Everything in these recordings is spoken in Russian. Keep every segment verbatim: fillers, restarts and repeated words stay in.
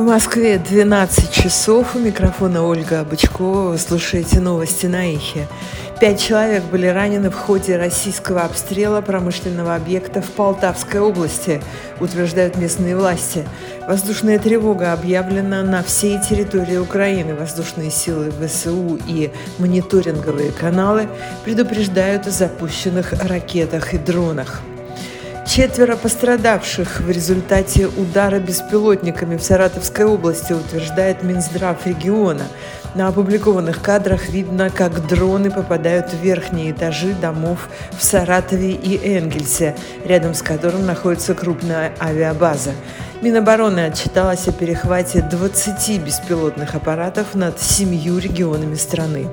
Москве двенадцать часов. У микрофона Ольга Бычкова. Вы слушаете новости на Эхе. Пять человек были ранены в ходе российского обстрела промышленного объекта в Полтавской области, утверждают местные власти. Воздушная тревога объявлена на всей территории Украины. Воздушные силы ВСУ и мониторинговые каналы предупреждают о запущенных ракетах и дронах. Четверо пострадавших в результате удара беспилотниками в Саратовской области, утверждает Минздрав региона. На опубликованных кадрах видно, как дроны попадают в верхние этажи домов в Саратове и Энгельсе, рядом с которым находится крупная авиабаза. Минобороны отчиталась о перехвате двадцати беспилотных аппаратов над семью регионами страны.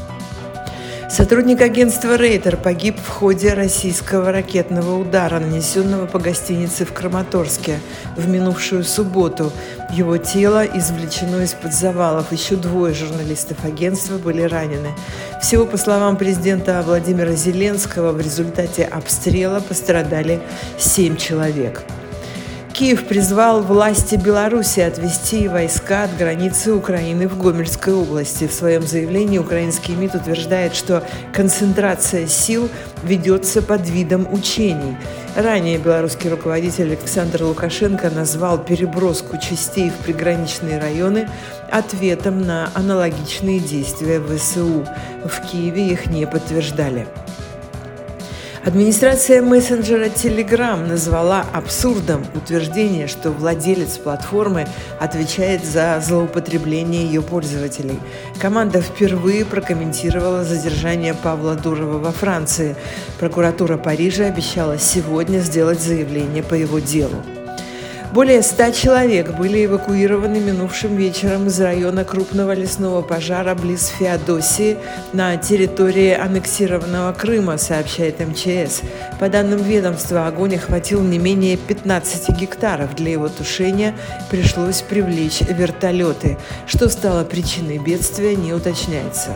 Сотрудник агентства «Рейтер» погиб в ходе российского ракетного удара, нанесенного по гостинице в Краматорске в минувшую субботу. Его тело извлечено из-под завалов. Еще двое журналистов агентства были ранены. Всего, по словам президента Владимира Зеленского, в результате обстрела пострадали семь человек. Киев призвал власти Беларуси отвести войска от границы Украины в Гомельской области. В своем заявлении украинский МИД утверждает, что концентрация сил ведется под видом учений. Ранее белорусский руководитель Александр Лукашенко назвал переброску частей в приграничные районы ответом на аналогичные действия ВСУ. В Киеве их не подтверждали. Администрация мессенджера Telegram назвала абсурдом утверждение, что владелец платформы отвечает за злоупотребление ее пользователей. Команда впервые прокомментировала задержание Павла Дурова во Франции. Прокуратура Парижа обещала сегодня сделать заявление по его делу. Более ста человек были эвакуированы минувшим вечером из района крупного лесного пожара близ Феодосии на территории аннексированного Крыма, сообщает эм че эс. По данным ведомства, огонь охватил не менее пятнадцати гектаров. Для его тушения пришлось привлечь вертолеты. Что стало причиной бедствия, не уточняется.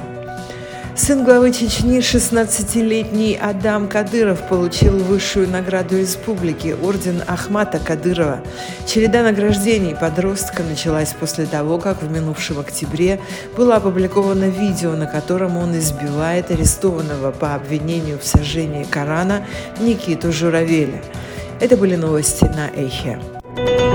Сын главы Чечни, шестнадцатилетний Адам Кадыров, получил высшую награду республики – орден Ахмата Кадырова. Череда награждений подростка началась после того, как в минувшем октябре было опубликовано видео, на котором он избивает арестованного по обвинению в сожжении Корана Никиту Журавеля. Это были новости на Эхе.